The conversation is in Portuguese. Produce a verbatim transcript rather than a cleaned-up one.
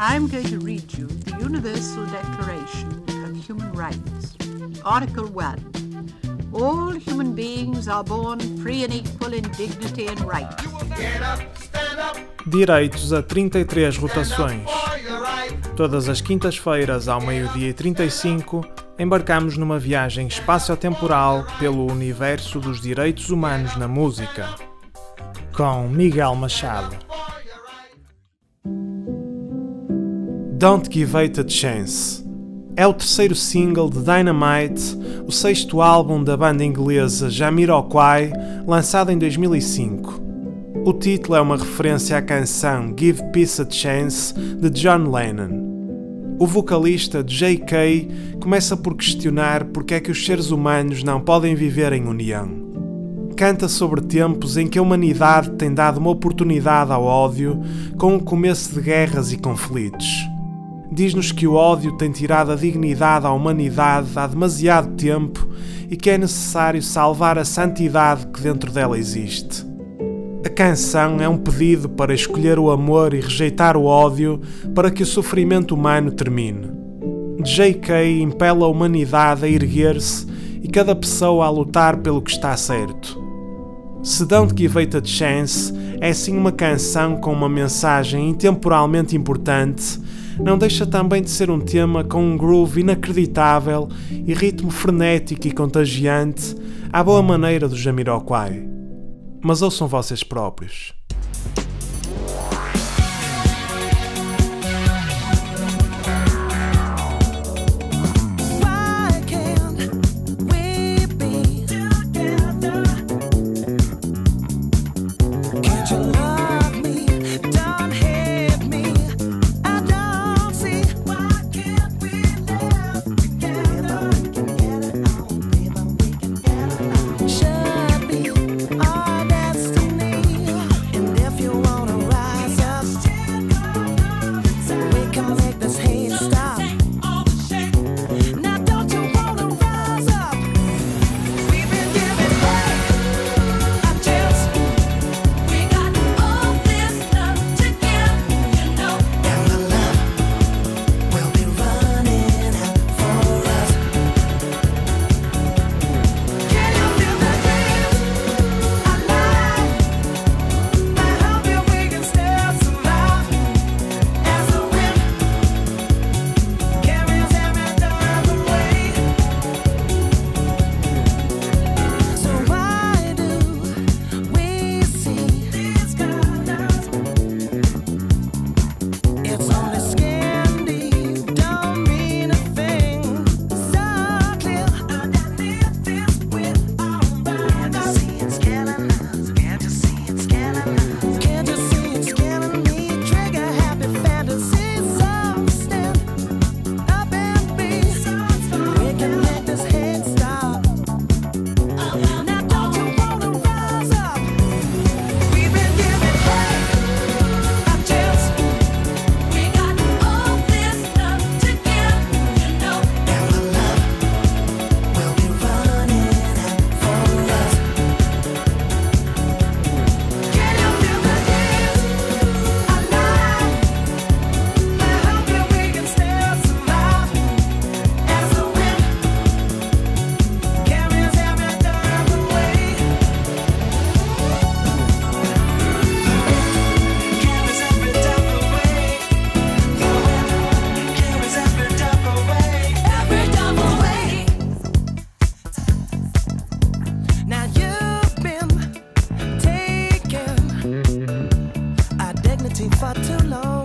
I'm going to read you the Universal Declaration of Human Rights. Article one. All human beings are born free and equal in dignity and rights. Direitos a trinta e três rotações. Todas as quintas-feiras, ao meio-dia e trinta e cinco, embarcamos numa viagem espaço-temporal pelo universo dos direitos humanos na música. Com Miguel Machado. Don't Give It a Chance. É o terceiro single de Dynamite, o sexto álbum da banda inglesa Jamiroquai, lançado em dois mil e cinco. O título é uma referência à canção Give Peace a Chance, de John Lennon. O vocalista J K começa por questionar porque é que os seres humanos não podem viver em união. Canta sobre tempos em que a humanidade tem dado uma oportunidade ao ódio com o começo de guerras e conflitos. Diz-nos que o ódio tem tirado a dignidade à humanidade há demasiado tempo e que é necessário salvar a santidade que dentro dela existe. A canção é um pedido para escolher o amor e rejeitar o ódio para que o sofrimento humano termine. J K impela a humanidade a erguer-se e cada pessoa a lutar pelo que está certo. Se Don't Give It a Chance é sim uma canção com uma mensagem intemporalmente importante, não deixa também de ser um tema com um groove inacreditável e ritmo frenético e contagiante à boa maneira do Jamiroquai. Mas ouçam vocês próprios. For too long.